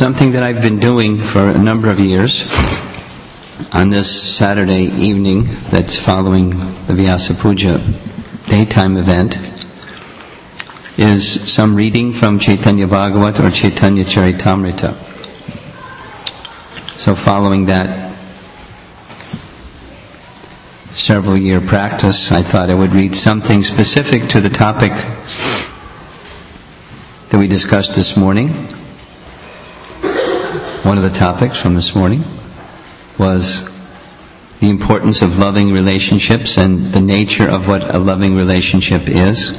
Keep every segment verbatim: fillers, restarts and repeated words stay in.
something that I've been doing for a number of years on this Saturday evening that's following the Vyasa Puja daytime event is some reading from Chaitanya Bhagavat or Chaitanya Charitamrita. So following that several year practice, I thought I would read something specific to the topic that we discussed this morning. One of the topics from this morning was the importance of loving relationships and the nature of what a loving relationship is.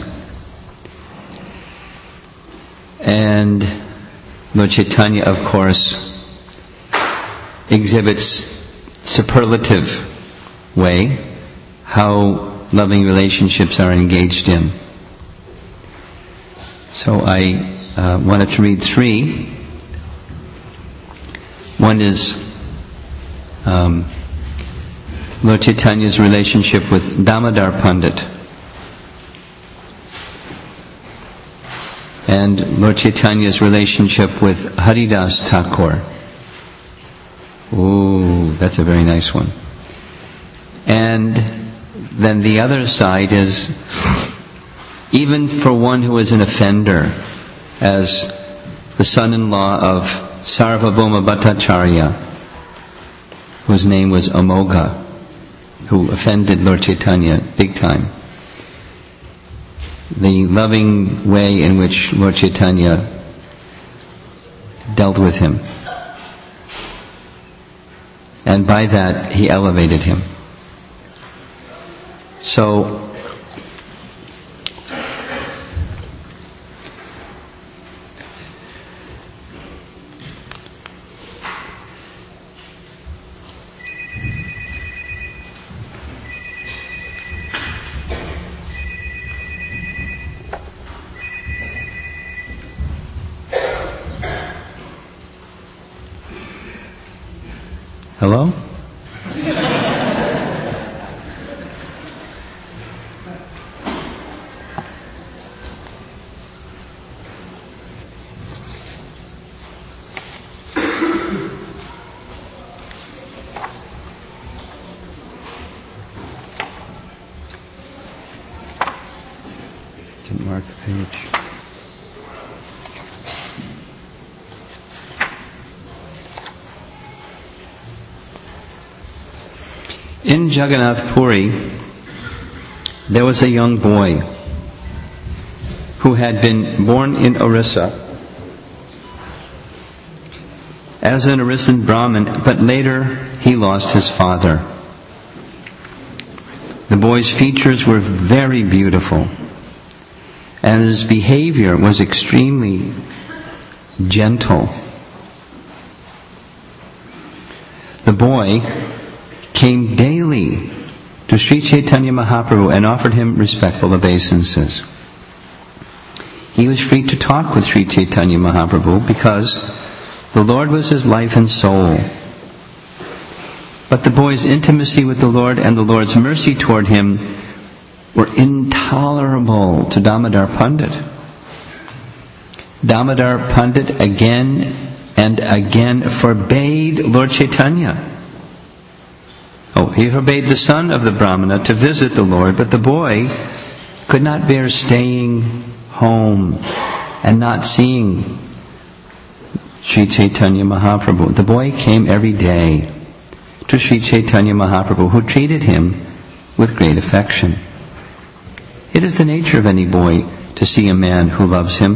And Lord Chaitanya, of course, exhibits superlative way how loving relationships are engaged in. So I uh, wanted to read three. One is um, Lord Chaitanya's relationship with Damodar Pandit. And Lord Chaitanya's relationship with Haridas Thakur. Ooh, that's a very nice one. And then the other side is, even for one who is an offender, as the son-in-law of Sarvabhauma Bhattacharya, whose name was Amogha, who offended Lord Chaitanya big time. The loving way in which Lord Chaitanya dealt with him. And by that, he elevated him. So, hello? Didn't mark the page. In Jagannath Puri, there was a young boy who had been born in Orissa as an Orissan Brahmin, but later he lost his father. The boy's features were very beautiful, and his behavior was extremely gentle. The boy came daily to Sri Chaitanya Mahaprabhu and offered him respectful obeisances. He was free to talk with Sri Chaitanya Mahaprabhu because the Lord was his life and soul. But the boy's intimacy with the Lord and the Lord's mercy toward him were intolerable to Damodar Pandit. Damodar Pandit again and again forbade Lord Chaitanya. Oh, he forbade the son of the Brahmana to visit the Lord, but the boy could not bear staying home and not seeing Sri Chaitanya Mahaprabhu. The boy came every day to Sri Chaitanya Mahaprabhu, who treated him with great affection. It is the nature of any boy to see a man who loves him.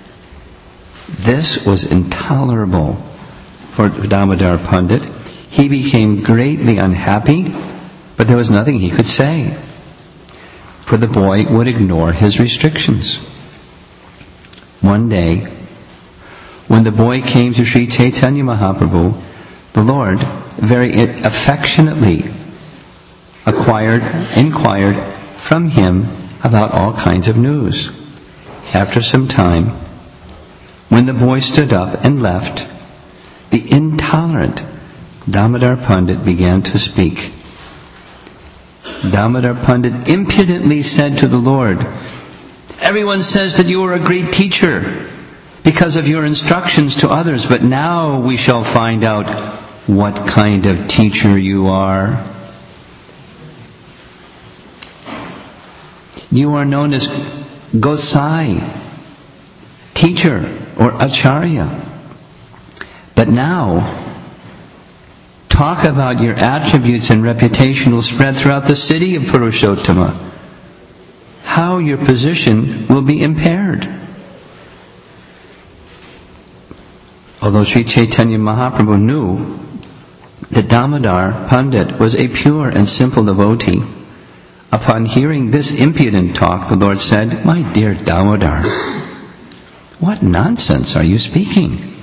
This was intolerable for Damodar Pandit. He became greatly unhappy, but there was nothing he could say, for the boy would ignore his restrictions. One day, when the boy came to Sri Chaitanya Mahaprabhu, the Lord very affectionately acquired, inquired from him about all kinds of news. After some time, when the boy stood up and left, the intolerant Damodar Pandit began to speak. Damodar Pandit impudently said to the Lord, "Everyone says that you are a great teacher, because of your instructions to others, but now we shall find out what kind of teacher you are. You are known as Gosai, teacher or Acharya. But now, talk about your attributes and reputation will spread throughout the city of Purushottama. How your position will be impaired. Although Sri Chaitanya Mahaprabhu knew that Damodar Pandit was a pure and simple devotee, upon hearing this impudent talk, the Lord said, "My dear Damodar, what nonsense are you speaking?"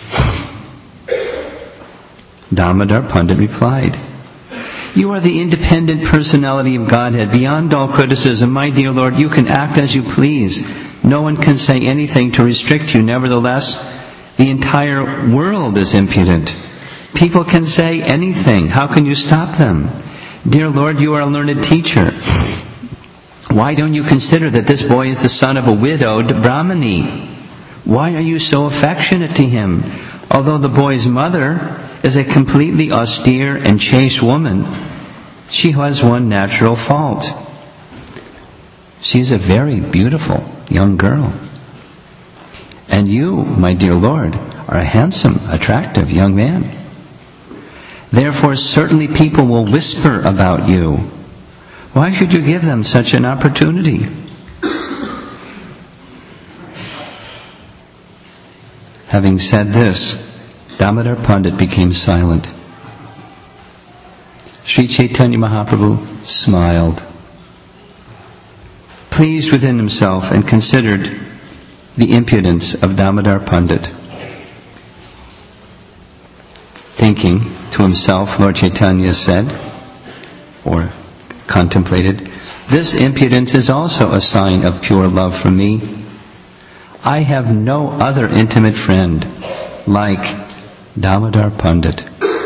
Damodar Pandit replied, "You are the independent personality of Godhead, beyond all criticism. My dear Lord, you can act as you please. No one can say anything to restrict you. Nevertheless, the entire world is impudent. People can say anything. How can you stop them? Dear Lord, you are a learned teacher. Why don't you consider that this boy is the son of a widowed Brahmani? Why are you so affectionate to him? Although the boy's mother is a completely austere and chaste woman, she has one natural fault. She is a very beautiful young girl. And you, my dear Lord, are a handsome, attractive young man. Therefore, certainly people will whisper about you. Why should you give them such an opportunity?" Having said this, Damodar Pandit became silent. Sri Chaitanya Mahaprabhu smiled, pleased within himself, and considered the impudence of Damodar Pandit. Thinking to himself, Lord Chaitanya said, or contemplated, "This impudence is also a sign of pure love for me. I have no other intimate friend like Damodar Pandit."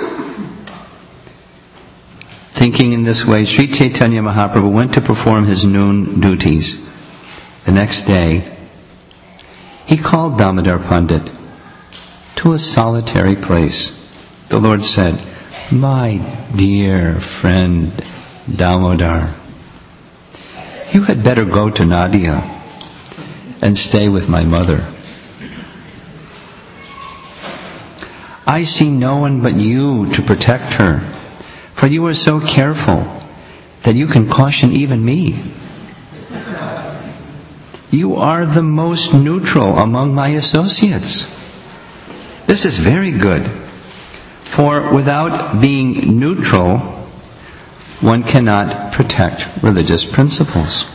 Thinking in this way, Sri Chaitanya Mahaprabhu went to perform his noon duties. The next day, he called Damodar Pandit to a solitary place. The Lord said, "My dear friend Damodar, you had better go to Nadia and stay with my mother. I see no one but you to protect her, for you are so careful that you can caution even me. You are the most neutral among my associates. This is very good, for without being neutral, one cannot protect religious principles.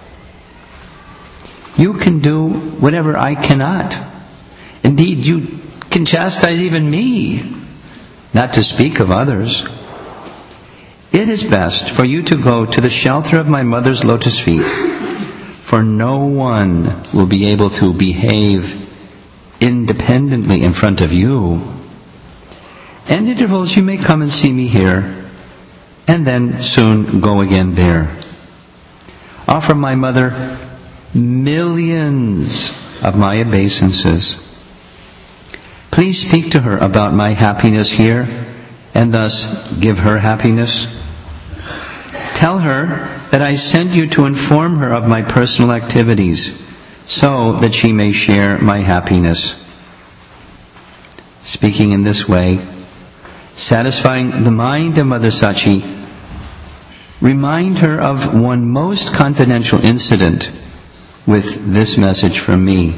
You can do whatever I cannot. Indeed, you can chastise even me, not to speak of others. It is best for you to go to the shelter of my mother's lotus feet, for no one will be able to behave independently in front of you. At intervals you may come and see me here, and then soon go again there. Offer my mother millions of my obeisances. Please speak to her about my happiness here, and thus give her happiness. Tell her that I sent you to inform her of my personal activities, so that she may share my happiness." Speaking in this way, satisfying the mind of Mother Sachi, remind her of one most confidential incident with this message from me.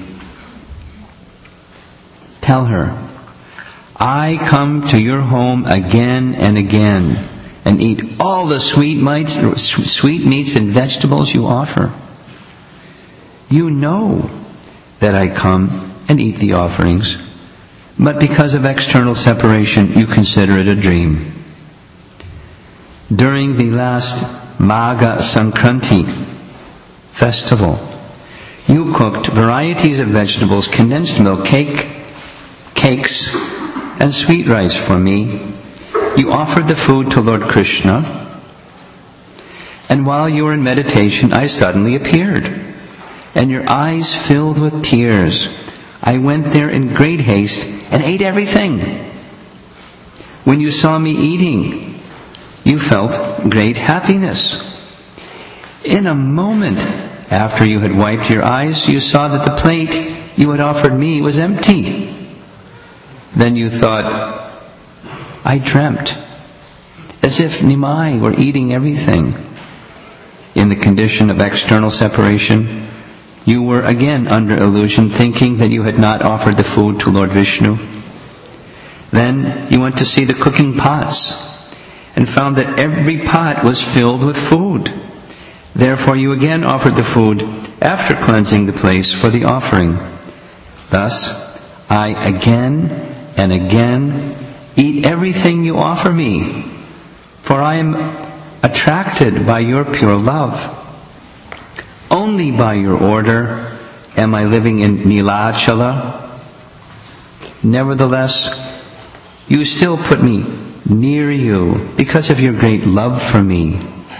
Tell her, "I come to your home again and again and eat all the sweet meats, sweet meats and vegetables you offer. You know that I come and eat the offerings, but because of external separation, you consider it a dream. During the last Magha Sankranti festival, you cooked varieties of vegetables, condensed milk, cake, cakes, and sweet rice for me. You offered the food to Lord Krishna, and while you were in meditation, I suddenly appeared, and your eyes filled with tears. I went there in great haste and ate everything. When you saw me eating, you felt great happiness. In a moment after you had wiped your eyes, you saw that the plate you had offered me was empty. Then you thought, I dreamt, as if Nimai were eating everything. In the condition of external separation, you were again under illusion, thinking that you had not offered the food to Lord Vishnu. Then you went to see the cooking pots and found that every pot was filled with food. Therefore you again offered the food after cleansing the place for the offering. Thus, I again and again eat everything you offer me, for I am attracted by your pure love. Only by your order am I living in Nilachala. Nevertheless, you still put me near you because of your great love for me.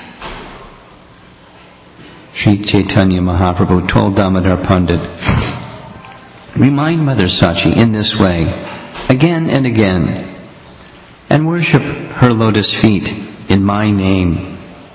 Sri Chaitanya Mahaprabhu told Damodar Pandit, remind Mother Sachi in this way, again and again, and worship her lotus feet in my name.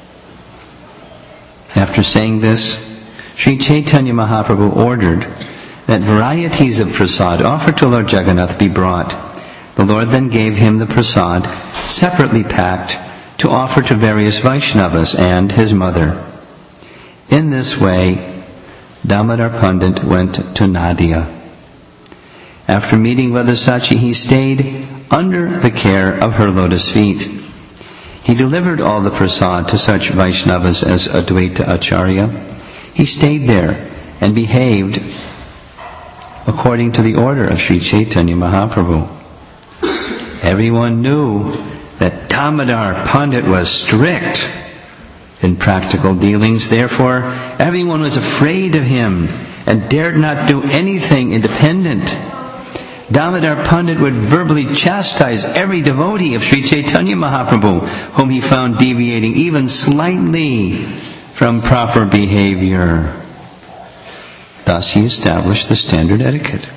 After saying this, Sri Chaitanya Mahaprabhu ordered that varieties of prasad offered to Lord Jagannath be brought. The Lord then gave him the prasad separately packed to offer to various Vaishnavas and his mother. In this way, Damodar Pandit went to Nadia. After meeting Vadasachi, he stayed under the care of her lotus feet. He delivered all the prasad to such Vaishnavas as Advaita Acharya. He stayed there and behaved according to the order of Sri Chaitanya Mahaprabhu. Everyone knew that Damodar Pandit was strict in practical dealings. Therefore, everyone was afraid of him and dared not do anything independent. Damodar Pandit would verbally chastise every devotee of Sri Chaitanya Mahaprabhu whom he found deviating even slightly from proper behavior. Thus he established the standard etiquette.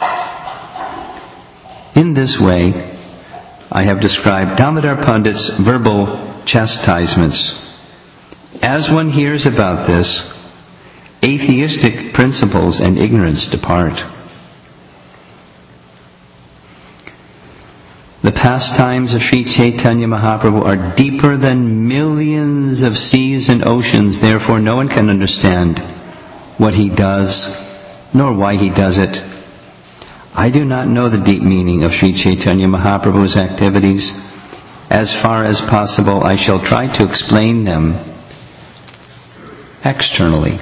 In this way, I have described Damodar Pandit's verbal chastisements. As one hears about this, atheistic principles and ignorance depart. The pastimes of Sri Chaitanya Mahaprabhu are deeper than millions of seas and oceans. Therefore, no one can understand what he does, nor why he does it. I do not know the deep meaning of Sri Chaitanya Mahaprabhu's activities. As far as possible, I shall try to explain them externally.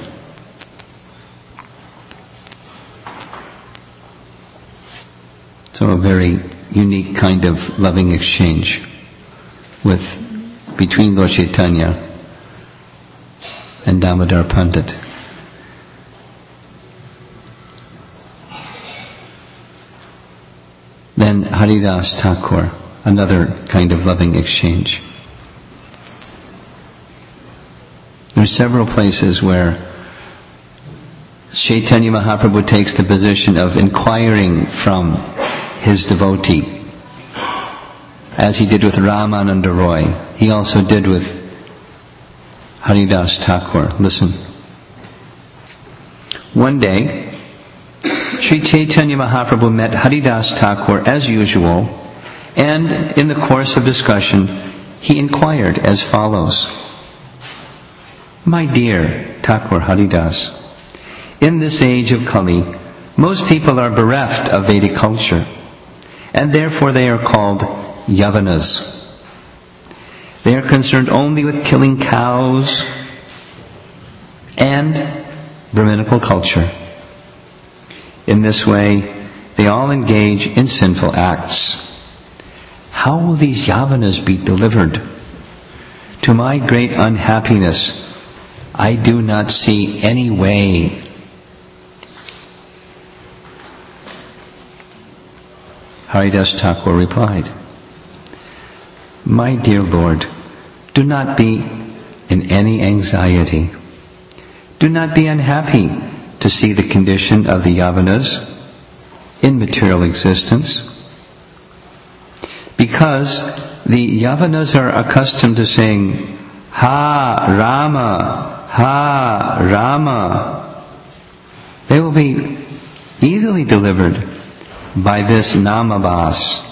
So a very unique kind of loving exchange with between Lord Chaitanya and Damodar Pandit. Then Haridas Thakur, another kind of loving exchange. There are several places where Chaitanya Mahaprabhu takes the position of inquiring from his devotee, as he did with Ramananda Roy. He also did with Haridas Thakur. Listen. One day, Sri Chaitanya Mahaprabhu met Haridas Thakur as usual, and in the course of discussion, he inquired as follows. My dear Thakur Haridas, in this age of Kali, most people are bereft of Vedic culture, and therefore they are called Yavanas. They are concerned only with killing cows and Brahminical culture. In this way, they all engage in sinful acts. How will these Yavanas be delivered? To my great unhappiness, I do not see any way. Haridas Thakur replied, My dear Lord, do not be in any anxiety. Do not be unhappy to see the condition of the Yavanas. in material existence. Because the Yavanas are accustomed to saying, Ha Rama, Ha Rama. They will be easily delivered by this namabhas.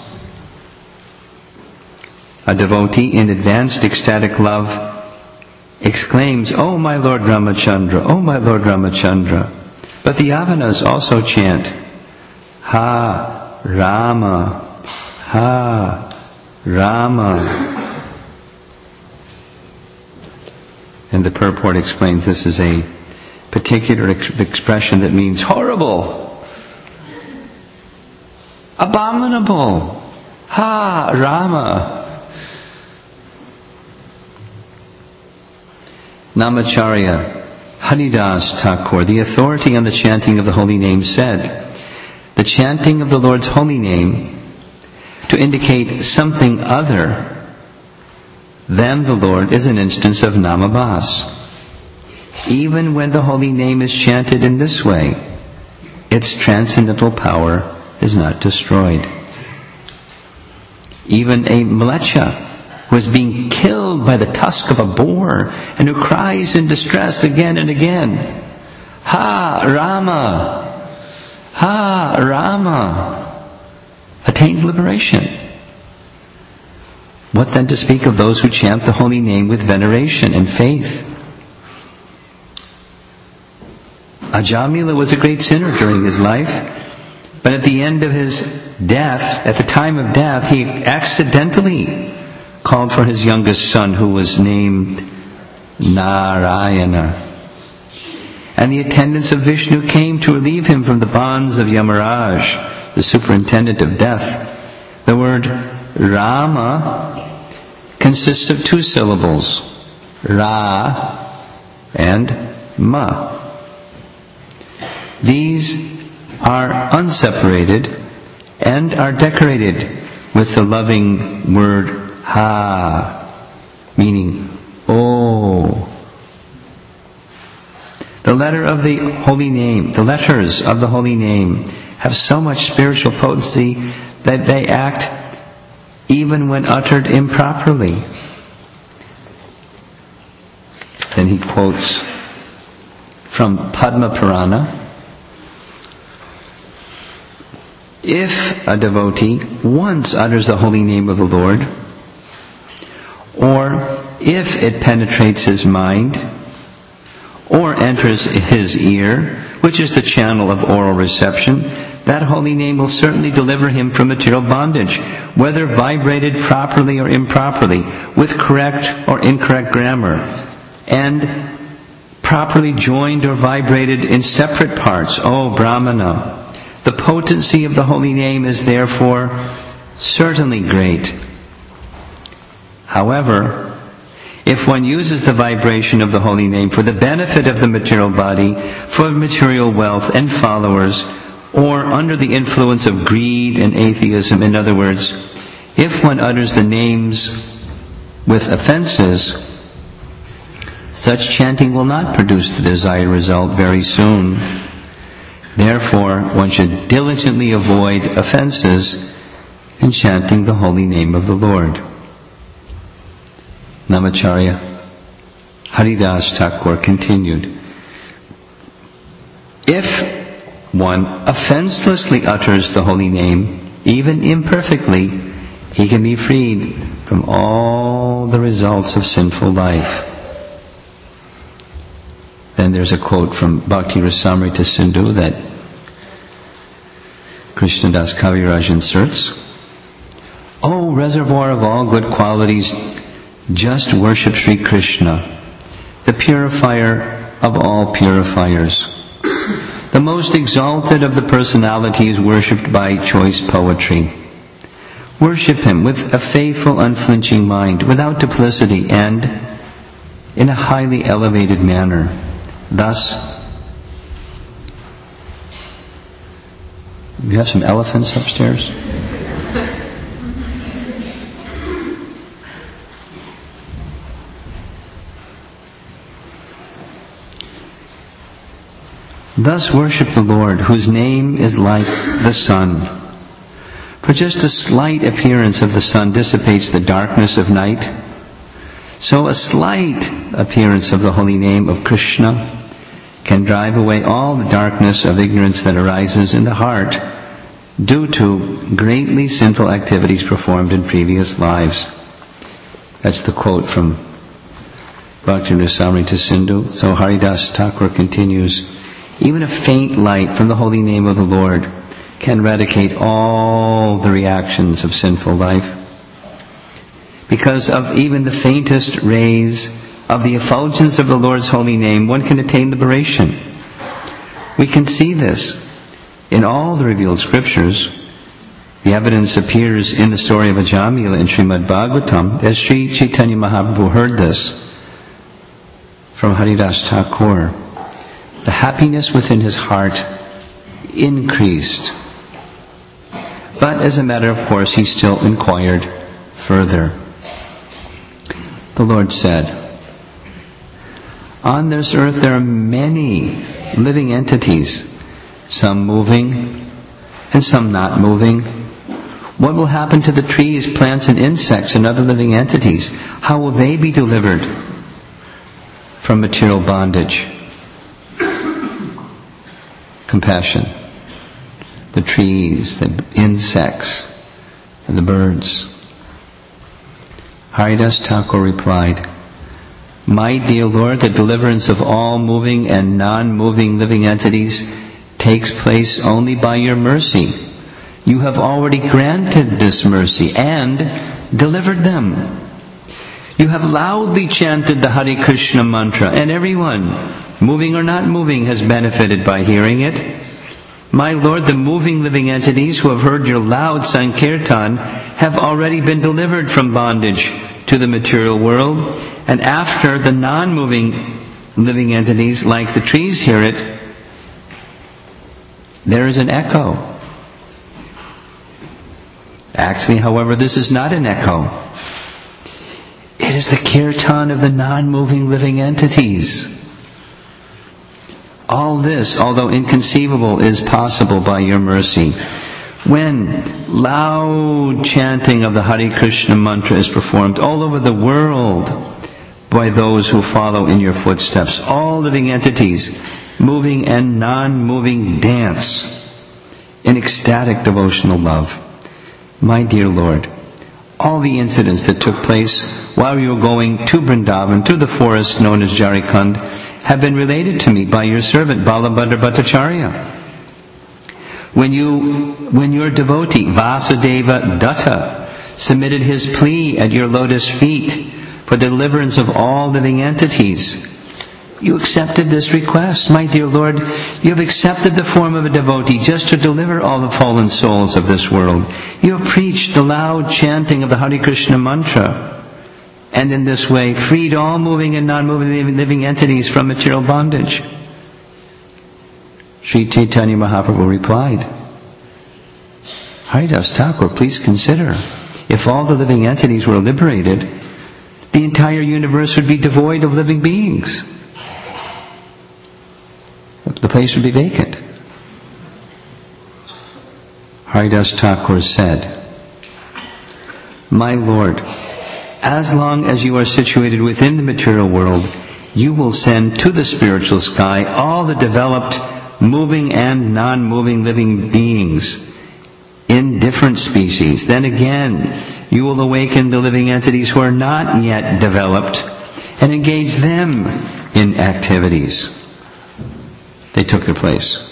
A devotee in advanced ecstatic love exclaims, Oh my Lord Ramachandra, Oh my Lord Ramachandra. But the Yavanas also chant, Ha Rama, Ha Rama. And the purport explains this is a particular ex- expression that means horrible, abominable, Ha Rama. Namacharya Haridas Thakur, the authority on the chanting of the holy name, said, the chanting of the Lord's holy name to indicate something other than the Lord is an instance of namabhas. Even when the holy name is chanted in this way, its transcendental power is not destroyed. Even a mlecha who is being killed by the tusk of a boar and who cries in distress again and again, Ha Rama, Ha Rama, attains liberation. What then to speak of those who chant the holy name with veneration and faith? Ajamila was a great sinner during his life, but at the end of his death, at the time of death, he accidentally called for his youngest son, who was named Narayana. And the attendants of Vishnu came to relieve him from the bonds of Yamaraj, the superintendent of death. The word Rama consists of two syllables, Ra and Ma. These are unseparated and are decorated with the loving word Ha, meaning Oh. The letter of the holy name, the letters of the holy name have so much spiritual potency that they act even when uttered improperly. Then he quotes from Padma Purana, if a devotee once utters the holy name of the Lord, or if it penetrates his mind, or enters his ear, which is the channel of oral reception, that holy name will certainly deliver him from material bondage, whether vibrated properly or improperly, with correct or incorrect grammar, and properly joined or vibrated in separate parts. O Brahmana, the potency of the holy name is therefore certainly great. However, if one uses the vibration of the holy name for the benefit of the material body, for material wealth and followers, or under the influence of greed and atheism, in other words, if one utters the names with offenses, such chanting will not produce the desired result very soon. Therefore, one should diligently avoid offenses in chanting the holy name of the Lord. Namacharya Haridas Thakur continued, if one offenselessly utters the holy name, even imperfectly, he can be freed from all the results of sinful life. Then there's a quote from Bhakti Rasamrita Sindhu that Krishnadas Kaviraj inserts, O reservoir of all good qualities, just worship Sri Krishna, the purifier of all purifiers. The most exalted of the personality is worshipped by choice poetry. Worship him with a faithful, unflinching mind, without duplicity, and in a highly elevated manner. Thus, you have some elephants upstairs? Thus worship the Lord, whose name is like the sun. For just a slight appearance of the sun dissipates the darkness of night, so a slight appearance of the holy name of Krishna can drive away all the darkness of ignorance that arises in the heart due to greatly sinful activities performed in previous lives. That's the quote from Bhakti Rasamrita Sindhu. So Haridas Thakur continues, even a faint light from the holy name of the Lord can eradicate all the reactions of sinful life. Because of even the faintest rays of the effulgence of the Lord's holy name, one can attain liberation. We can see this in all the revealed scriptures. The evidence appears in the story of Ajamila in Srimad Bhagavatam. As Sri Chaitanya Mahaprabhu heard this from Haridas Thakur, the happiness within his heart increased. But as a matter of course, he still inquired further. The Lord said, on this earth there are many living entities, some moving and some not moving. What will happen to the trees, plants, and insects and other living entities? How will they be delivered from material bondage? Compassion. The trees, the insects, and the birds. Haridas Thakur replied, my dear Lord, the deliverance of all moving and non-moving living entities takes place only by your mercy. You have already granted this mercy and delivered them. You have loudly chanted the Hare Krishna mantra, and everyone, moving or not moving, has benefited by hearing it. My Lord, the moving living entities who have heard your loud Sankirtan have already been delivered from bondage to the material world, and after the non-moving living entities, like the trees, hear it, there is an echo. Actually, however, this is not an echo. It is the kirtan of the non-moving living entities. All this, although inconceivable, is possible by your mercy. When loud chanting of the Hare Krishna mantra is performed all over the world by those who follow in your footsteps, all living entities, moving and non-moving, dance in ecstatic devotional love. My dear Lord, all the incidents that took place while you were going to Vrindavan, through the forest known as Jharikand, have been related to me by your servant Balabhadra Bhattacharya. When you, when your devotee Vasudeva Datta submitted his plea at your lotus feet for the deliverance of all living entities, you accepted this request. My dear Lord, you have accepted the form of a devotee just to deliver all the fallen souls of this world. You have preached the loud chanting of the Hare Krishna mantra, and in this way freed all moving and non-moving living entities from material bondage. Sri Chaitanya Mahaprabhu replied, Haridas Thakur, please consider, if all the living entities were liberated, the entire universe would be devoid of living beings. The place would be vacant. Haridas Thakur said, my Lord, as long as you are situated within the material world, you will send to the spiritual sky all the developed moving and non-moving living beings in different species. Then again, you will awaken the living entities who are not yet developed and engage them in activities. They took their place.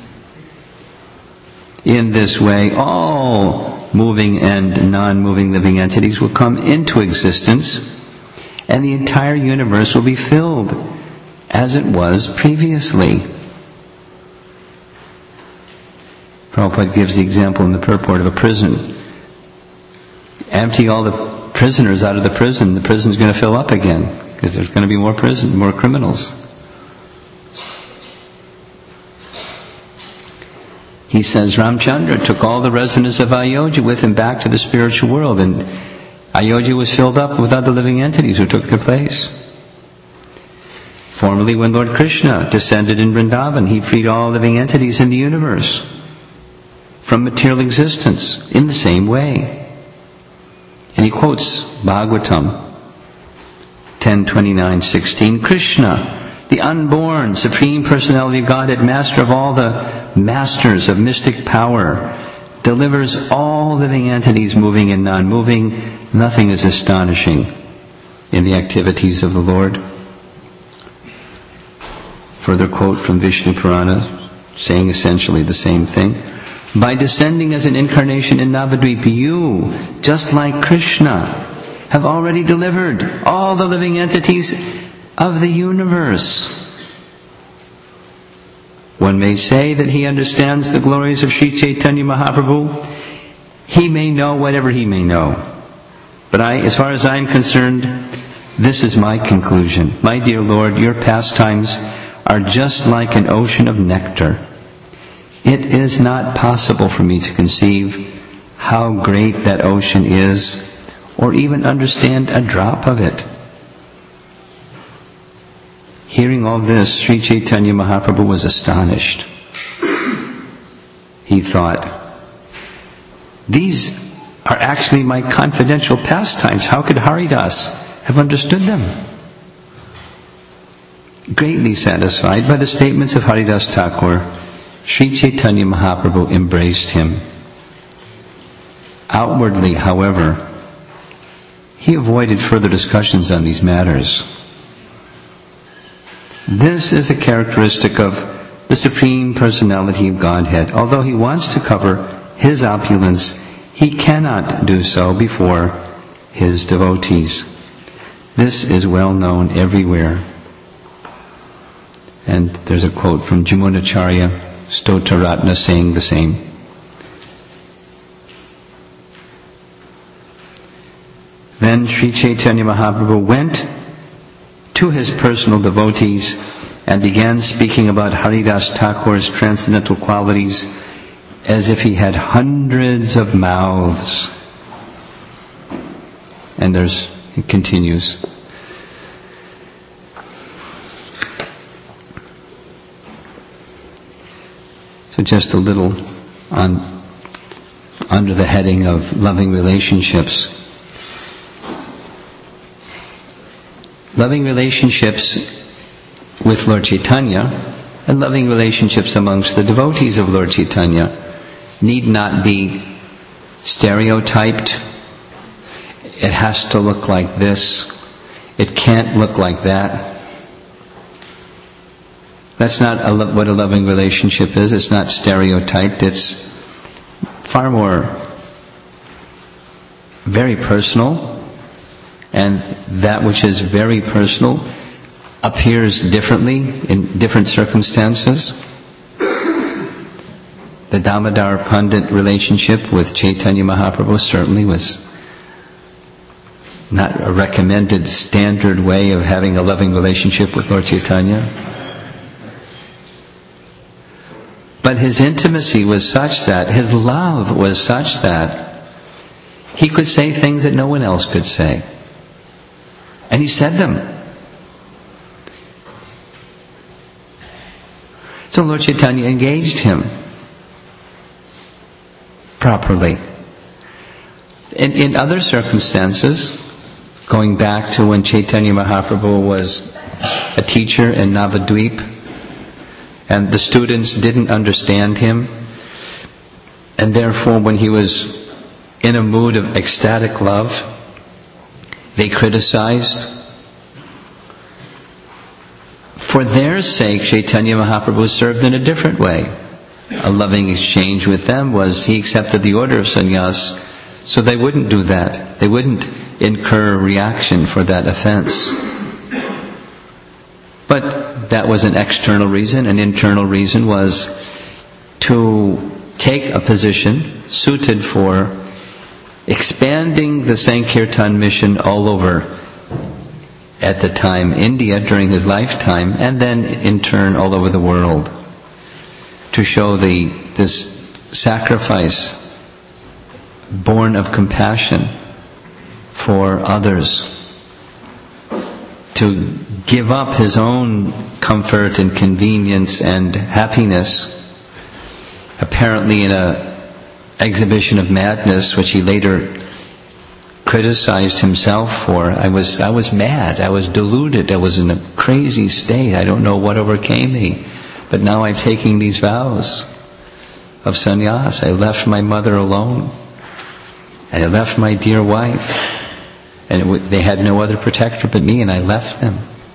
In this way, all moving and non-moving living entities will come into existence, and the entire universe will be filled as it was previously. Prabhupada gives the example in the purport of a prison. Empty all the prisoners out of the prison, the prison's going to fill up again, because there's going to be more prison, more criminals. He says Ramchandra took all the residents of Ayodhya with him back to the spiritual world, and Ayodhya was filled up with other living entities who took their place. Formerly, when Lord Krishna descended in Vrindavan, he freed all living entities in the universe from material existence in the same way. And he quotes Bhagavatam ten twenty-nine sixteen, Krishna, the unborn Supreme Personality of Godhead, master of all the masters of mystic power, delivers all living entities, moving and non-moving. Nothing is astonishing in the activities of the Lord. Further quote from Vishnu Purana, saying essentially the same thing. By descending as an incarnation in Navadvip, you, just like Krishna, have already delivered all the living entities of the universe. One may say that he understands the glories of Sri Chaitanya Mahaprabhu. He may know whatever he may know. But I, as far as I'm concerned, this is my conclusion. My dear Lord, your pastimes are just like an ocean of nectar. It is not possible for me to conceive how great that ocean is, or even understand a drop of it. Hearing all this, Sri Chaitanya Mahaprabhu was astonished. He thought, these are actually my confidential pastimes. How could Haridas have understood them? Greatly satisfied by the statements of Haridas Thakur, Sri Chaitanya Mahaprabhu embraced him. Outwardly, however, he avoided further discussions on these matters. This is a characteristic of the Supreme Personality of Godhead. Although he wants to cover his opulence, he cannot do so before his devotees. This is well known everywhere. And there's a quote from Jamunacharya Stotaratna saying the same. Then Sri Chaitanya Mahaprabhu went to his personal devotees and began speaking about Haridas Thakur's transcendental qualities as if he had hundreds of mouths. And there's, it continues. So just a little on under the heading of loving relationships. Loving relationships with Lord Chaitanya and loving relationships amongst the devotees of Lord Chaitanya need not be stereotyped. It has to look like this. It can't look like that. That's not a lo- what a loving relationship is. It's not stereotyped. It's far more very personal. And that which is very personal appears differently in different circumstances. The Damodar Pandit relationship with Chaitanya Mahaprabhu certainly was not a recommended standard way of having a loving relationship with Lord Chaitanya. But his intimacy was such that, his love was such that he could say things that no one else could say. And he said them. So Lord Chaitanya engaged him properly. In, in other circumstances, going back to when Chaitanya Mahaprabhu was a teacher in Navadvip, and the students didn't understand him, and therefore when he was in a mood of ecstatic love, they criticized. For their sake, Chaitanya Mahaprabhu served in a different way. A loving exchange with them was he accepted the order of sannyas, so they wouldn't do that. They wouldn't incur reaction for that offense. But that was an external reason. An internal reason was to take a position suited for expanding the Sankirtan mission all over, at the time India during his lifetime, and then in turn all over the world, to show the this sacrifice born of compassion for others, to give up his own comfort and convenience and happiness, apparently in a exhibition of madness, which he later criticized himself for. I was I was mad, I was deluded, I was in a crazy state, I don't know what overcame me. But now I'm taking these vows of sannyas. I left my mother alone, and I left my dear wife, and it w- they had no other protector but me, and I left them.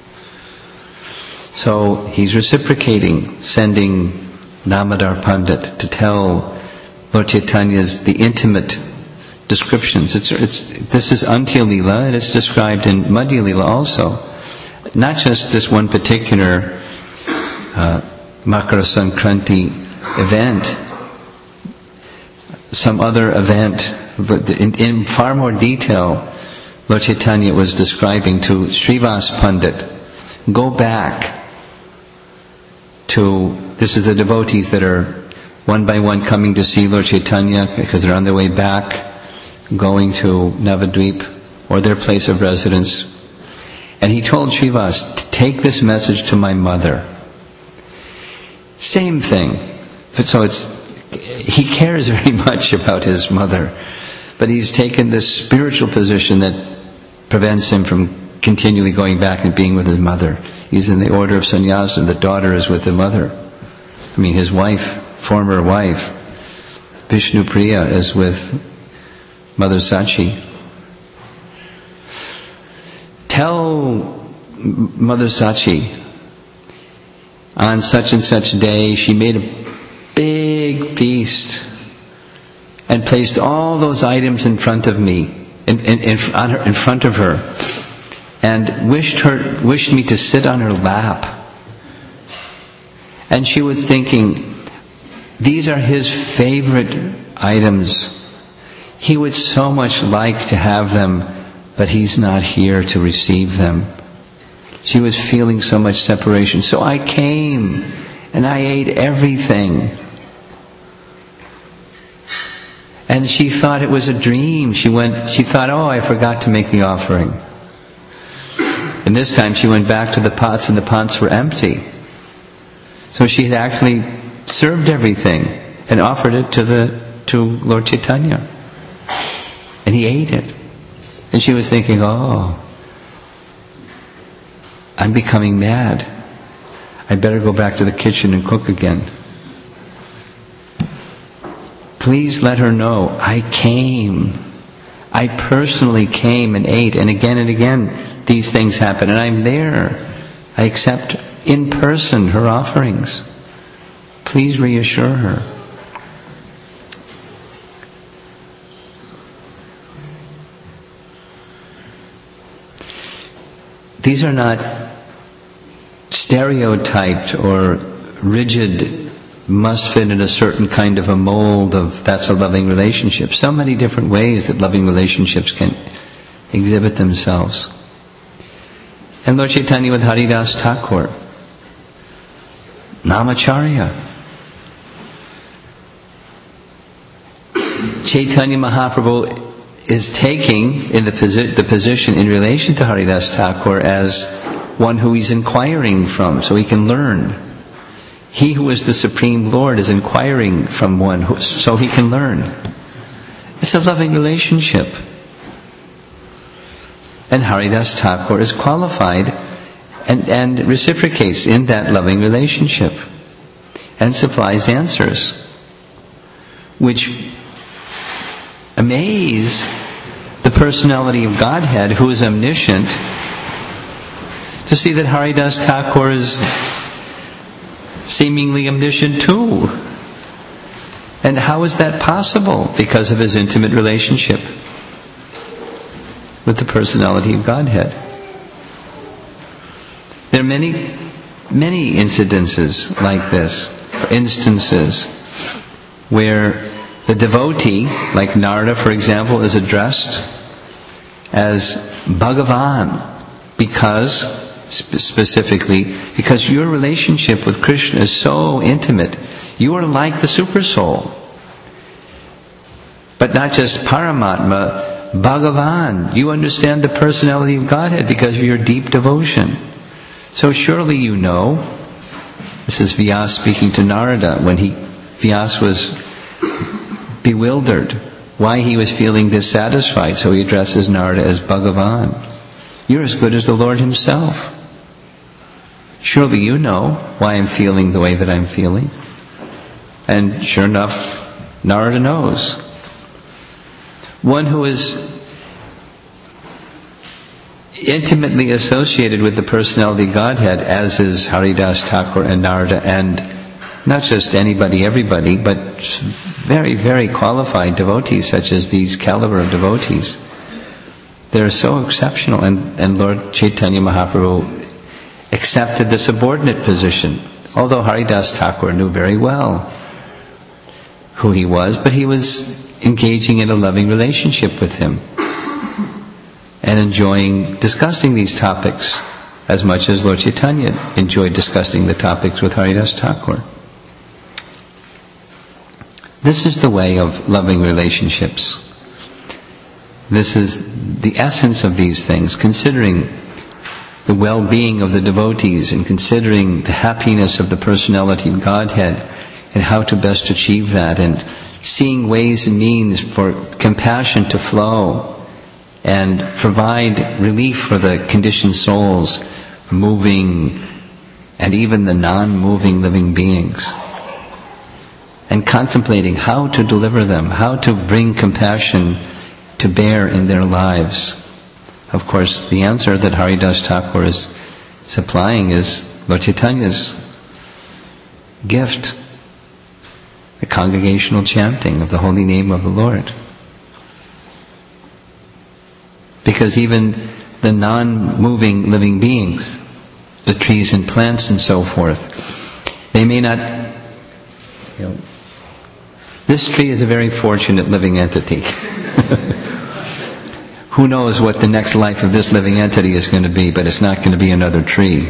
So he's reciprocating, sending Damodar Pandit to tell Lord Chaitanya's the intimate descriptions. It's, it's, this is Antya Lila, and it's described in Madhya Lila also. Not just this one particular uh, Makara Sankranti event, some other event, but in, in far more detail, Lord Chaitanya was describing to Srivas Pandit. Go back to, this is the devotees that are one by one coming to see Lord Chaitanya because they're on their way back, going to Navadvip or their place of residence. And he told Srivas, take this message to my mother. Same thing. But so it's, he cares very much about his mother, but he's taken this spiritual position that prevents him from continually going back and being with his mother. He's in the order of sannyasa, and the daughter is with the mother. I mean, his wife, former wife, Vishnu Priya, is with Mother Sachi. Tell Mother Sachi, on such and such day, she made a big feast and placed all those items in front of me, in, in, in, on her, in front of her, and wished her, wished me to sit on her lap. And she was thinking, these are his favorite items. He would so much like to have them, but he's not here to receive them. She was feeling so much separation. So I came and I ate everything. And she thought it was a dream. She went, she thought, oh, I forgot to make the offering. And this time she went back to the pots, and the pots were empty. So she had actually served everything and offered it to the to Lord Chaitanya. And he ate it. And she was thinking, oh, I'm becoming mad. I better go back to the kitchen and cook again. Please let her know, I came. I personally came and ate, and again and again these things happen, and I'm there. I accept in person her offerings. Please reassure her. These are not stereotyped or rigid, must fit in a certain kind of a mold of that's a loving relationship. So many different ways that loving relationships can exhibit themselves. And Lord Chaitanya with Haridas Thakur, Namacharya. Chaitanya Mahaprabhu is taking in the, posi- the position in relation to Haridas Thakur as one who he's inquiring from, so he can learn. He who is the Supreme Lord is inquiring from one who, so he can learn. It's a loving relationship. And Haridas Thakur is qualified and, and reciprocates in that loving relationship and supplies answers which amaze the personality of Godhead, who is omniscient, to see that Haridas Thakur is seemingly omniscient too. And how is that possible? Because of his intimate relationship with the personality of Godhead. There are many, many incidences like this, or instances, where the devotee, like Narada for example, is addressed as Bhagavan because, sp- specifically, because your relationship with Krishna is so intimate. You are like the Super Soul. But not just Paramatma, Bhagavan. You understand the personality of Godhead because of your deep devotion. So surely you know. This is Vyas speaking to Narada when he, Vyas was bewildered why he was feeling dissatisfied. So he addresses Narada as Bhagavan. You're as good as the Lord Himself. Surely you know why I'm feeling the way that I'm feeling. And sure enough, Narada knows. One who is intimately associated with the personality Godhead, as is Haridas Thakur and Narada, and not just anybody, everybody, but very, very qualified devotees, such as these caliber of devotees. They're so exceptional, and, and Lord Chaitanya Mahaprabhu accepted the subordinate position, although Haridas Thakur knew very well who he was, but he was engaging in a loving relationship with him and enjoying discussing these topics as much as Lord Chaitanya enjoyed discussing the topics with Haridas Thakur. This is the way of loving relationships. This is the essence of these things, considering the well-being of the devotees and considering the happiness of the personality of Godhead and how to best achieve that, and seeing ways and means for compassion to flow and provide relief for the conditioned souls, moving and even the non-moving living beings, and contemplating how to deliver them, how to bring compassion to bear in their lives. Of course, the answer that Haridas Thakur is supplying is Lord Chaitanya's gift, the congregational chanting of the holy name of the Lord. Because even the non-moving living beings, the trees and plants and so forth, they may not, you know, this tree is a very fortunate living entity. Who knows what the next life of this living entity is going to be, but it's not going to be another tree.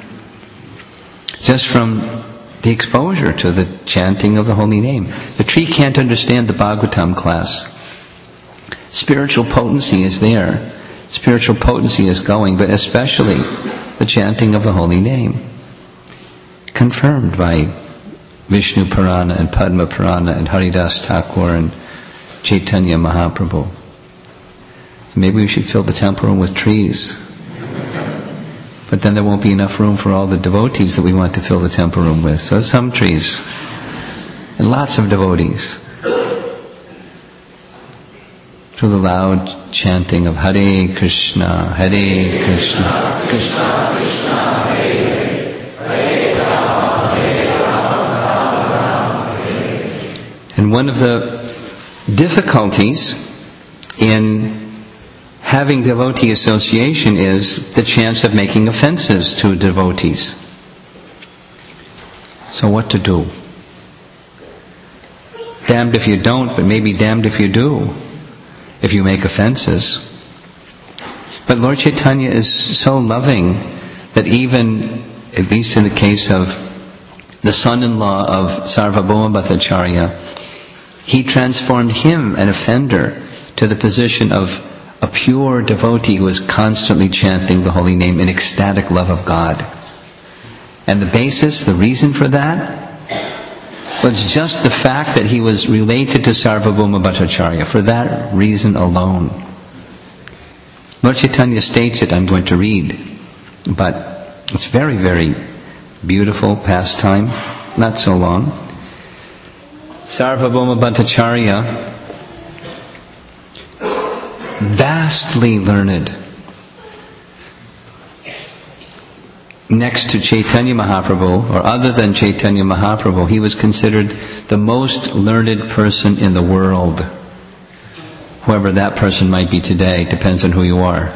Just from the exposure to the chanting of the holy name. The tree can't understand the Bhagavatam class. Spiritual potency is there. Spiritual potency is going, but especially the chanting of the holy name. Confirmed by Vishnu Purana and Padma Purana and Haridas Thakur and Chaitanya Mahaprabhu. So maybe we should fill the temple room with trees. But then there won't be enough room for all the devotees that we want to fill the temple room with. So some trees. And lots of devotees. Through the loud chanting of Hare Krishna, Hare Krishna, Krishna Krishna, Hare Hare, Hare Rama, Hare Rama, Rama Hare. And one of the difficulties in having devotee association is the chance of making offenses to devotees. So what to do? Damned if you don't, but maybe damned if you do, if you make offenses. But Lord Chaitanya is so loving that even, at least in the case of the son-in-law of Sarvabhauma Bhattacharya, he transformed him, an offender, to the position of a pure devotee who is constantly chanting the holy name in ecstatic love of God. And the basis, the reason for that, was just the fact that he was related to Sarvabhauma Bhattacharya. For that reason alone. Lord Chaitanya states it, I'm going to read, but it's very, very beautiful pastime, not so long. Sarvabhauma Bhattacharya, vastly learned, next to Chaitanya Mahaprabhu, or other than Chaitanya Mahaprabhu, he was considered the most learned person in the world. Whoever that person might be today, depends on who you are.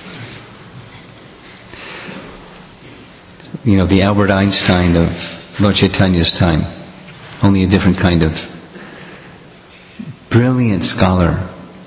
You know, the Albert Einstein of Lord Chaitanya's time, only a different kind of brilliant scholar.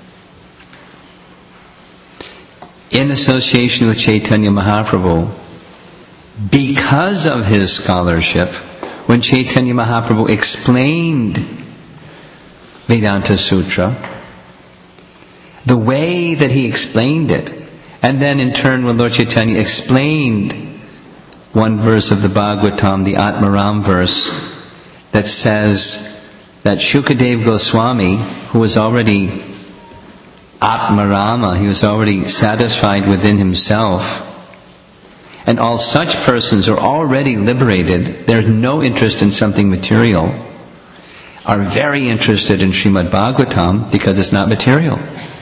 In association with Chaitanya Mahaprabhu, because of his scholarship, when Chaitanya Mahaprabhu explained Vedanta Sutra, The way that he explained it, and then in turn when Lord Chaitanya explained one verse of the Bhagavatam, the Atmaram verse, that says that Shukadev Goswami, who was already Atmarama, he was already satisfied within himself, and all such persons are already liberated, they have no interest in something material, are very interested in Srimad Bhagavatam because it's not material.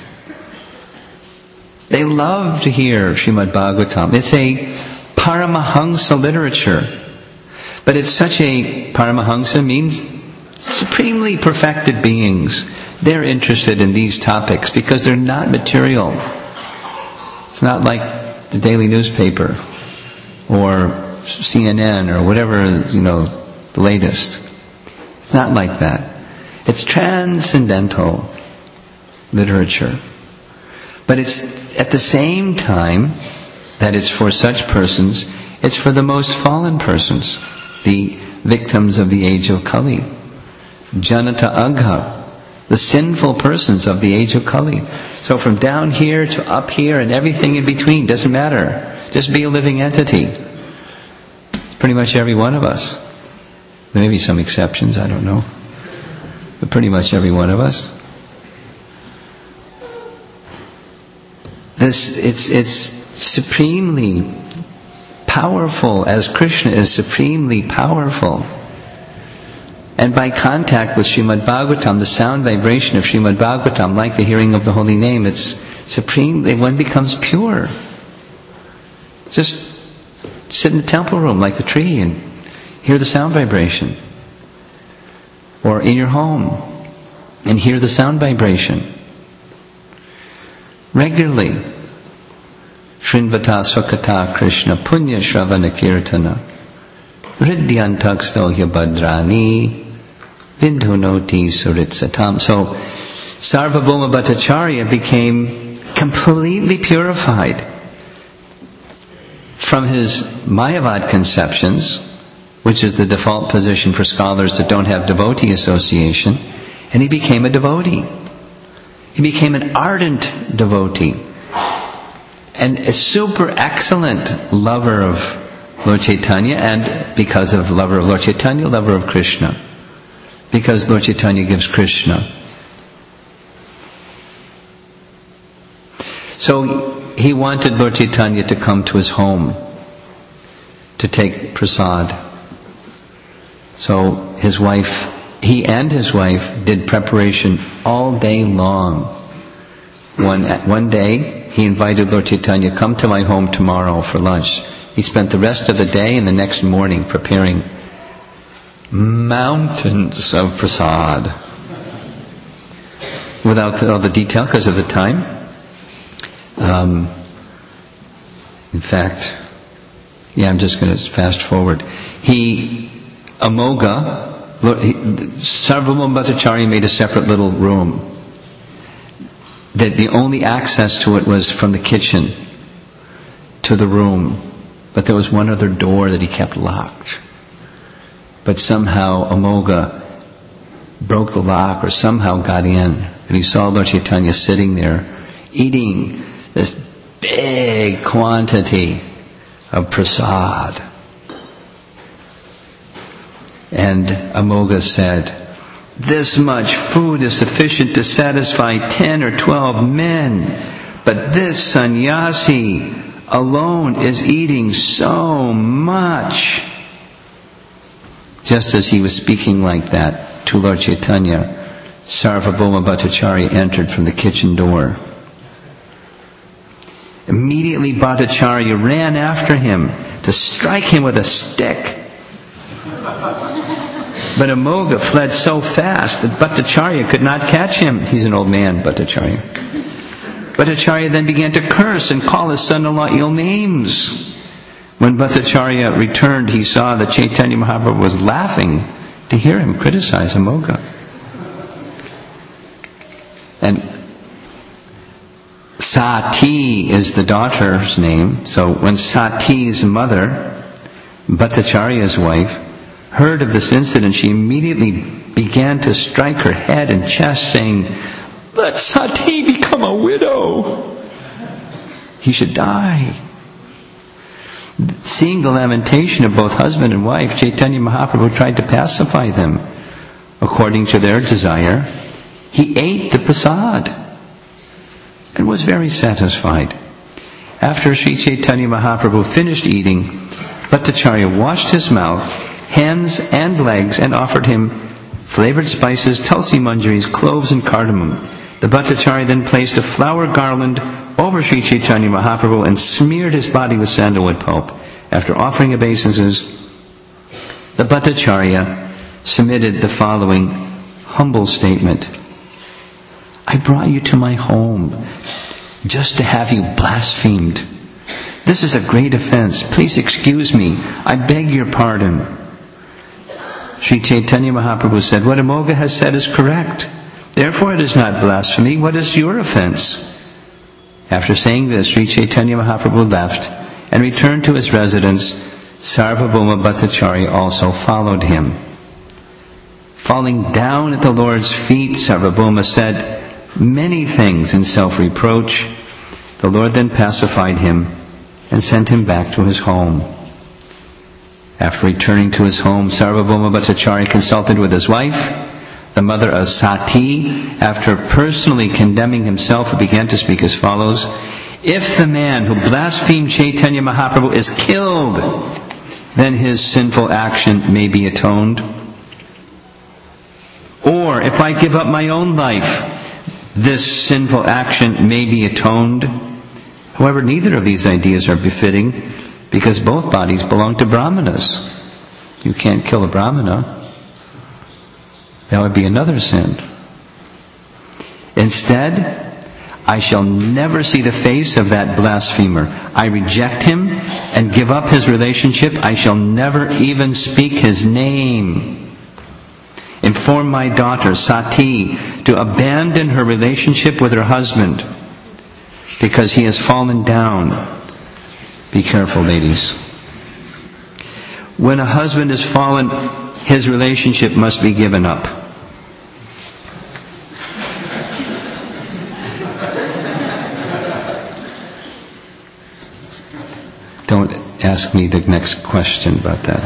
They love to hear Srimad Bhagavatam. It's a Paramahamsa literature. But it's such a, Paramahamsa means supremely perfected beings. They're interested in these topics because they're not material. It's not like the daily newspaper or C N N or whatever, you know, the latest. It's not like that. It's transcendental literature. But it's at the same time that it's for such persons, it's for the most fallen persons, the victims of the age of Kali. Janata Agha, the sinful persons of the age of Kali. So from down here to up here and everything in between, doesn't matter. Just be a living entity. It's pretty much every one of us. Maybe some exceptions, I don't know. But pretty much every one of us. This, it's, it's supremely powerful, as Krishna is supremely powerful. And by contact with Srimad Bhagavatam, the sound vibration of Srimad Bhagavatam, like the hearing of the holy name, it's supremely, one becomes pure. Just sit in the temple room like the tree and hear the sound vibration. Or in your home and hear the sound vibration. Regularly. Shrinvata Sukata Krishna Punya Shravana Kirtana Riddhyantaksto Bhadrani Vindhunoti Suritsatam. So Sarvabhauma Bhattacharya became completely purified from his Mayavad conceptions, which is the default position for scholars that don't have devotee association, and he became a devotee. He became an ardent devotee and a super excellent lover of Lord Chaitanya, and because of lover of Lord Chaitanya, lover of Krishna. Because Lord Chaitanya gives Krishna. So he wanted Lord Chaitanya to come to his home to take prasad. So his wife, he and his wife did preparation all day long. One, one day, he invited Lord Chaitanya, come to my home tomorrow for lunch. He spent the rest of the day and the next morning preparing mountains of prasad. Without all the detail because of the time. Um, in fact, yeah, I'm just going to fast forward. He, Amoga, Sarvabhauma Bhattacharya made a separate little room. That the only access to it was from the kitchen to the room. But there was one other door that he kept locked. But somehow Amoga broke the lock or somehow got in. And he saw Lord Chaitanya sitting there eating this big quantity of prasad. And Amoga said, this much food is sufficient to satisfy ten or twelve men, but this sannyasi alone is eating so much. Just as he was speaking like that to Lord Chaitanya, Sarvabhauma Bhattacharya entered from the kitchen door. Immediately Bhattacharya ran after him to strike him with a stick. But Amoga fled so fast that Bhattacharya could not catch him. He's an old man, Bhattacharya. Bhattacharya then began to curse and call his son-in-law ill names. When Bhattacharya returned, he saw that Chaitanya Mahaprabhu was laughing to hear him criticize Amoga. And Sati is the daughter's name. So when Sati's mother, Bhattacharya's wife, heard of this incident, she immediately began to strike her head and chest, saying, let Sati become become a widow. He should die. Seeing the lamentation of both husband and wife, Chaitanya Mahaprabhu tried to pacify them according to their desire. He ate the prasad and was very satisfied. After Sri Chaitanya Mahaprabhu finished eating, Bhattacharya washed his mouth, hands and legs and offered him flavored spices, tulsi manjaris, cloves and cardamom. The Bhattacharya then placed a flower garland over Sri Chaitanya Mahaprabhu and smeared his body with sandalwood pulp. After offering obeisances, the Bhattacharya submitted the following humble statement. I brought you to my home just to have you blasphemed. This is a great offense. Please excuse me. I beg your pardon. Sri Chaitanya Mahaprabhu said, what Amoga has said is correct. Therefore it is not blasphemy. What is your offense? After saying this, Sri Chaitanya Mahaprabhu left and returned to his residence. Sarvabhauma Bhattacharya also followed him. Falling down at the Lord's feet, Sarvabhauma said many things in self-reproach. The Lord then pacified him and sent him back to his home. After returning to his home, Sarvabhauma Bhattacharya consulted with his wife, the mother of Sati. After personally condemning himself, he began to speak as follows. If the man who blasphemed Chaitanya Mahaprabhu is killed, then his sinful action may be atoned. Or if I give up my own life, this sinful action may be atoned. However, neither of these ideas are befitting, because both bodies belong to Brahmanas. You can't kill a Brahmana. That would be another sin. Instead, I shall never see the face of that blasphemer. I reject him and give up his relationship. I shall never even speak his name. Inform my daughter, Sati, to abandon her relationship with her husband because he has fallen down. Be careful, ladies. When a husband has fallen, his relationship must be given up. Don't ask me the next question about that.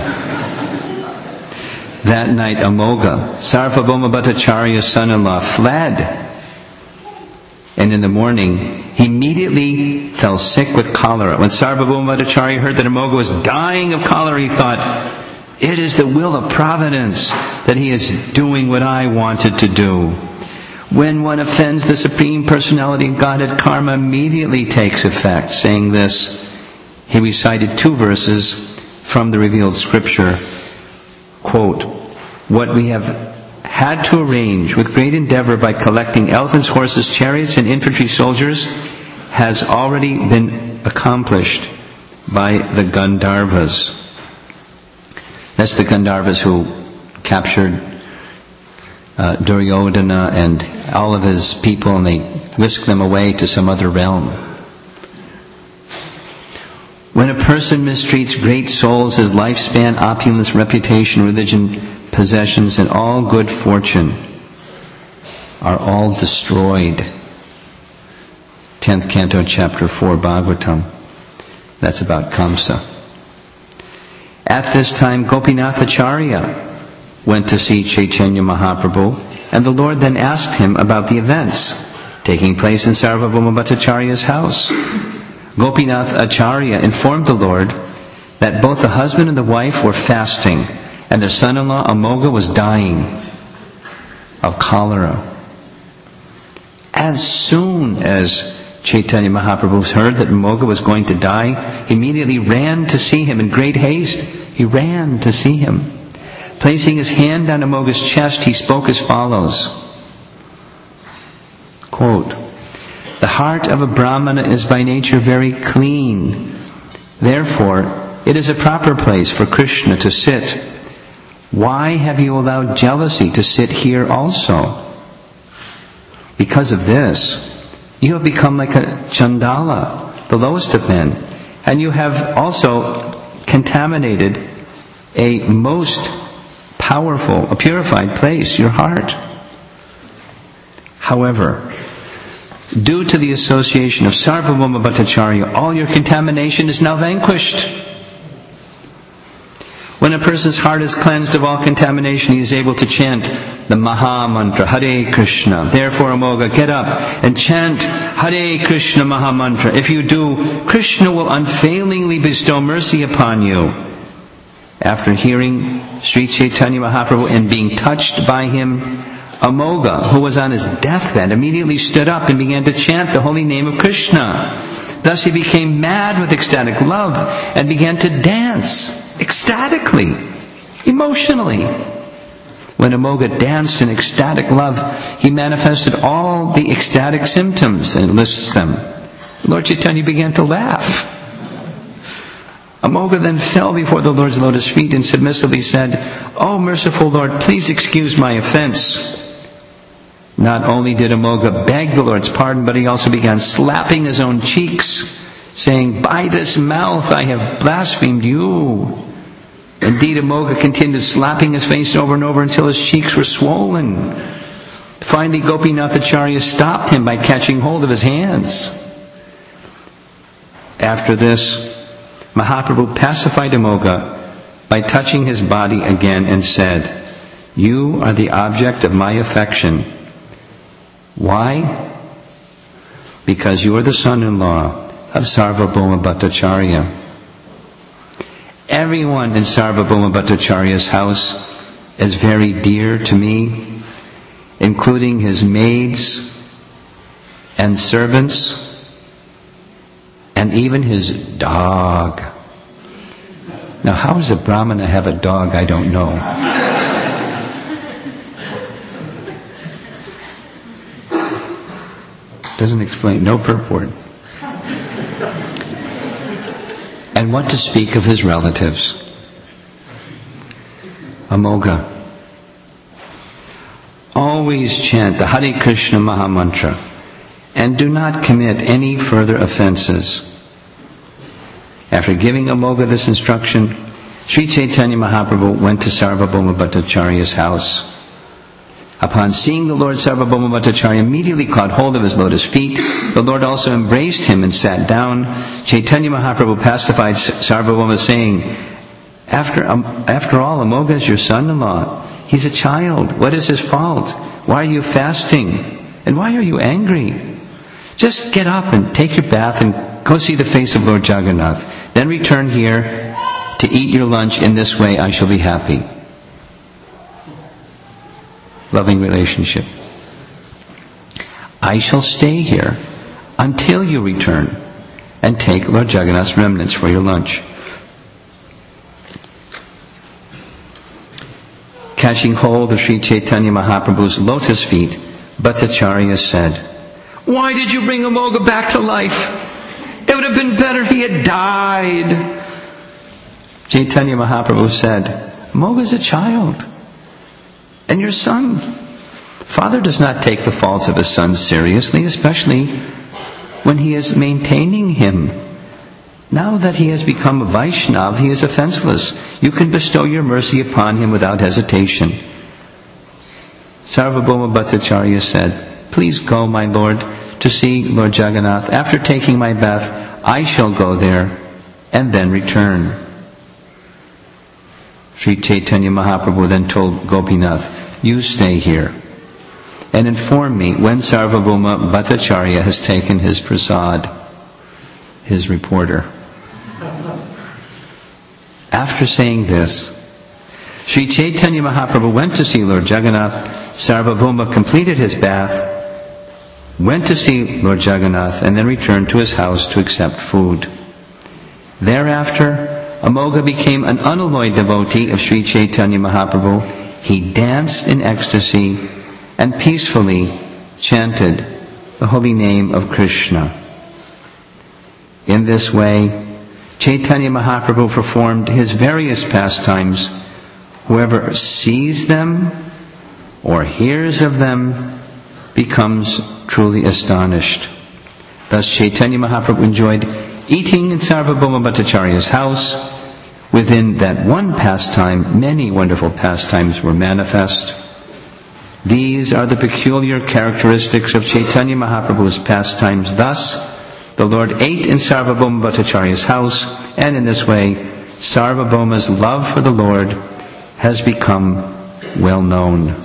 That night, Amoga, Sarvabhauma Bhattacharya's son-in-law, fled. And in the morning, he immediately fell sick with cholera. When Sarvabhauma Bhattacharya heard that Amoga was dying of cholera, he thought, it is the will of Providence that he is doing what I wanted to do. When one offends the Supreme Personality of Godhead, karma immediately takes effect. Saying this, he recited two verses from the revealed scripture. Quote, what we have had to arrange with great endeavor by collecting elephants, horses, chariots, and infantry soldiers has already been accomplished by the Gandharvas. That's the Gandharvas who captured uh, Duryodhana and all of his people, and they whisked them away to some other realm. When a person mistreats great souls, his lifespan, opulence, reputation, religion, possessions, and all good fortune are all destroyed. tenth canto, chapter four, Bhagavatam. That's about Kamsa. At this time, Gopinath Acharya went to see Chaitanya Mahaprabhu, and the Lord then asked him about the events taking place in Sarvabhauma Bhattacharya's house. Gopinath Acharya informed the Lord that both the husband and the wife were fasting, and their son-in-law Amoga was dying of cholera. As soon as Chaitanya Mahaprabhu heard that Amoga was going to die, he immediately ran to see him in great haste. He ran to see him. Placing his hand on Amoga's chest, he spoke as follows. Quote, the heart of a Brahmana is by nature very clean. Therefore, it is a proper place for Krishna to sit. Why have you allowed jealousy to sit here also? Because of this, you have become like a Chandala, the lowest of men, and you have also contaminated a most powerful, a purified place, your heart. However, Due to the association of Sarvabhauma Bhattacharya, all your contamination is now vanquished. When a person's heart is cleansed of all contamination, he is able to chant the Maha Mantra, Hare Krishna. Therefore, Amoga, get up and chant Hare Krishna Maha Mantra. If you do, Krishna will unfailingly bestow mercy upon you. After hearing Sri Chaitanya Mahaprabhu and being touched by him, Amoga, who was on his deathbed, immediately stood up and began to chant the holy name of Krishna. Thus he became mad with ecstatic love and began to dance ecstatically, emotionally. When Amoga danced in ecstatic love, he manifested all the ecstatic symptoms and lists them. Lord Chaitanya began to laugh. Amoga then fell before the Lord's lotus feet and submissively said, "Oh, merciful Lord, please excuse my offense." Not only did Amoga beg the Lord's pardon, but he also began slapping his own cheeks, saying, "By this mouth I have blasphemed you." Indeed, Amoga continued slapping his face over and over until his cheeks were swollen. Finally, Gopinath Acharya stopped him by catching hold of his hands. After this, Mahaprabhu pacified Amoga by touching his body again and said, "You are the object of my affection. Why? Because you are the son-in-law of Sarvabhauma Bhattacharya. Everyone in Sarvabhauma Bhattacharya's house is very dear to me, including his maids and servants, and even his dog." Now, how does a Brahmana have a dog? I don't know. Doesn't explain, no purport. And what to speak of his relatives? Amoga. Always chant the Hare Krishna Maha Mantra and do not commit any further offenses. After giving Amoga this instruction, Sri Chaitanya Mahaprabhu went to Sarvabhauma Bhattacharya's house. Upon seeing the Lord, Sarvabhauma Bhattacharya immediately caught hold of his lotus feet. The Lord also embraced him and sat down. Chaitanya Mahaprabhu pacified Sarvabhauma, saying, After, um, after all, Amoga is your son-in-law. He's a child. What is his fault? Why are you fasting? And why are you angry? Just get up and take your bath and go see the face of Lord Jagannath. Then return here to eat your lunch. In this way I shall be happy. Loving relationship. I shall stay here until you return and take Lord Jagannath's remnants for your lunch. Catching hold of Sri Chaitanya Mahaprabhu's lotus feet, Bhattacharya said, "Why did you bring Amoga back to life? It would have been better he had died." Chaitanya Mahaprabhu said, "Amoga is a child. And your son, father does not take the faults of his son seriously, especially when he is maintaining him. Now that he has become a Vaishnav, he is offenseless. You can bestow your mercy upon him without hesitation." Sarvabhauma Bhattacharya said, "Please go, my lord, to see Lord Jagannath. After taking my bath, I shall go there and then return." Sri Chaitanya Mahaprabhu then told Gopinath, "You stay here and inform me when Sarvabhauma Bhattacharya has taken his prasad," his reporter. After saying this, Sri Chaitanya Mahaprabhu went to see Lord Jagannath. Sarvabhauma completed his bath, went to see Lord Jagannath, and then returned to his house to accept food. Thereafter, Amoga became an unalloyed devotee of Sri Chaitanya Mahaprabhu. He danced in ecstasy and peacefully chanted the holy name of Krishna. In this way, Chaitanya Mahaprabhu performed his various pastimes. Whoever sees them or hears of them becomes truly astonished. Thus Chaitanya Mahaprabhu enjoyed eating in Sarvabhauma Bhattacharya's house. Within that one pastime, many wonderful pastimes were manifest. These are the peculiar characteristics of Chaitanya Mahaprabhu's pastimes. Thus, the Lord ate in Sarvabhauma Bhattacharya's house, and in this way, Sarvabhauma's love for the Lord has become well known.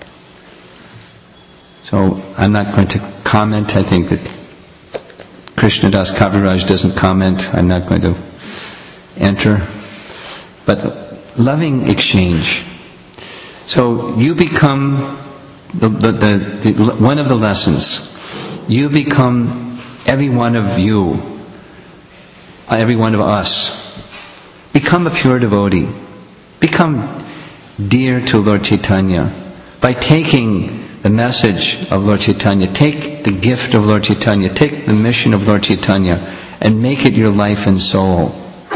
So, I'm not going to comment. I think that Krishnadas Kaviraj doesn't comment. I'm not going to enter. But loving exchange. So, you become the, the, the, the one of the lessons. You become every one of you, every one of us. Become a pure devotee. Become dear to Lord Chaitanya by taking the message of Lord Chaitanya, take the gift of Lord Chaitanya, take the mission of Lord Chaitanya, and make it your life and soul.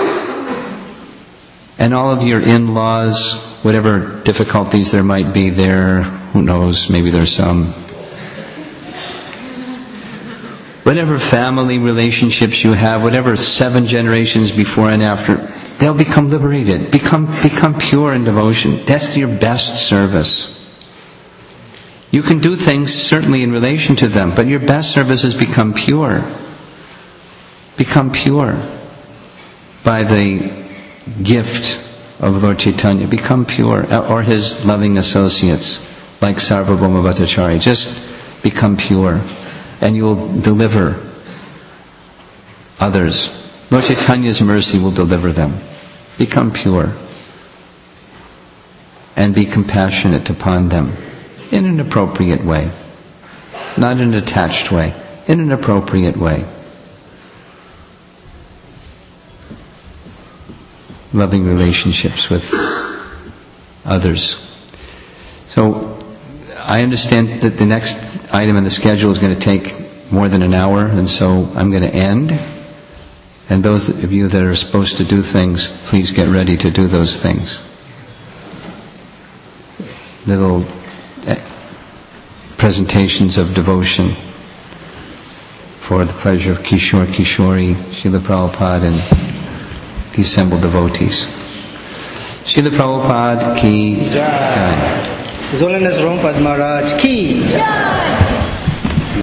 And all of your in-laws, whatever difficulties there might be there, who knows, maybe there's some. Whatever family relationships you have, whatever seven generations before and after, they'll become liberated, become become pure in devotion. That's your best service. You can do things certainly in relation to them, but your best service is become pure. Become pure by the gift of Lord Chaitanya. Become pure, or his loving associates, like Sarvabhauma Bhattacharya. Just become pure, and you will deliver others. Lord Chaitanya's mercy will deliver them. Become pure, and be compassionate upon them in an appropriate way, not in an attached way, in an appropriate way. Loving relationships with others. So, I understand that the next item in the schedule is going to take more than an hour, and so I'm going to end. And those of you that are supposed to do things, please get ready to do those things. Little presentations of devotion for the pleasure of Kishore Kishori, Srila Prabhupada, and the assembled devotees. Srila Prabhupada ki jai. His Holiness Prabhupada Maharaj ki jai.